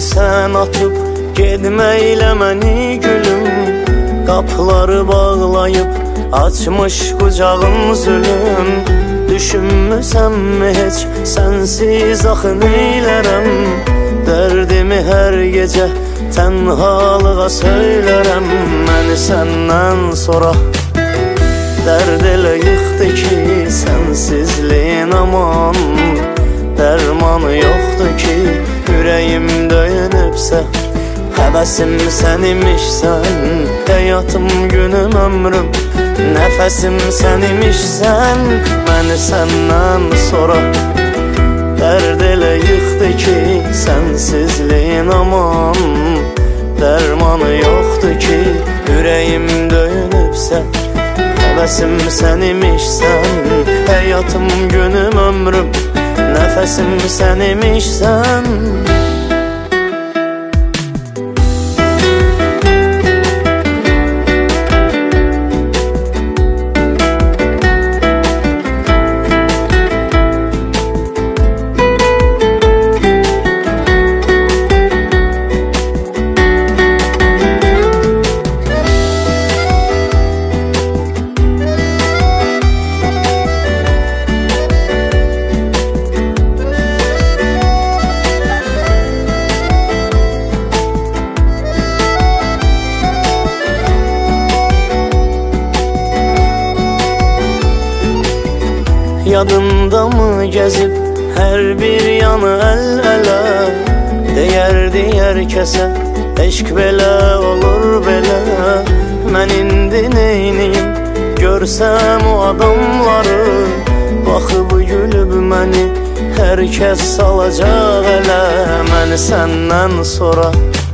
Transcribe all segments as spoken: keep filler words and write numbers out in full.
sən atıb gedməklə məni gülüm, qapıları bağlayıb açmış qucağın zülüm. Düşünmüsənmi heç sənsiz axı neylərəm, dərdimi hər gecə tənhalığa söylərəm. Məni səndən sonra dərd elə yıxdı ki, sənsizliyin aman dərmanı yoxdur ki, ürəyim döyünübsə həvəsim sən imişsən. Həyatım, günüm, ömrüm, nəfəsim sən imişsən. Məni səndən sonra dərd elə yıxdı ki, sənsizliyin aman dərmanı yoxdur ki, ürəyim döyünübsə həvəsim sən imişsən. Həyatım, günüm, ömrüm, nəfəsim sən imişsən. Yadında mı gezib hər bir yanı əl-ələ, deyərdi hər kəsə eşq belə olur belə. Mən indi neyniyim görsəm o adamları, baxıb gülüb məni hər kəs salacaq ələ. Məni səndən sonra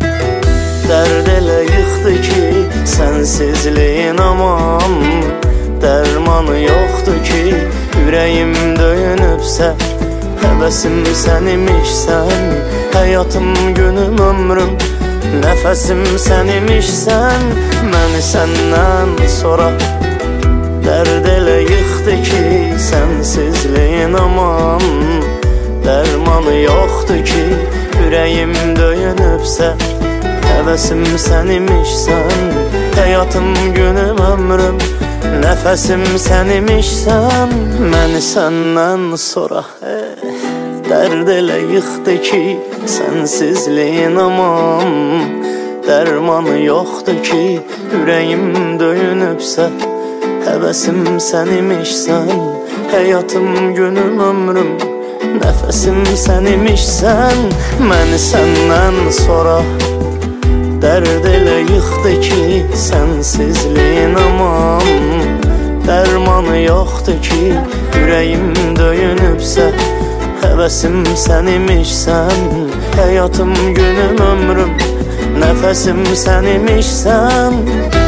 dərd elə yıxdı ki, sənsizliyin aman dərmanı yoxdur ki, ürəyim döyünübsə həvəsim sən imişsən. Həyatım, günüm, ömrüm, nəfəsim sən imişsən. Məni səndən sonra dərd elə yıxdı ki, sənsizliyin aman dərmanı yoxdur ki, ürəyim döyünübsə həvəsim sən imişsən. Həyatım, günüm, ömrüm, nəfəsim sən imişsən. Məni səndən sonra eh, dərd elə yıxdı ki, sənsizliyin aman dərmanı yoxdur ki, ürəyim döyünübsə həvəsim sən imişsən. Həyatım, günüm, ömrüm, nəfəsim sən imişsən. Məni səndən sonra dərd elə yıxdı ki, sənsizliyin aman dərmanı yoxdur ki, ürəyim döyünübsə həvəsim sən imişsən. Həyatım, günüm, ömrüm, nəfəsim sən imişsən.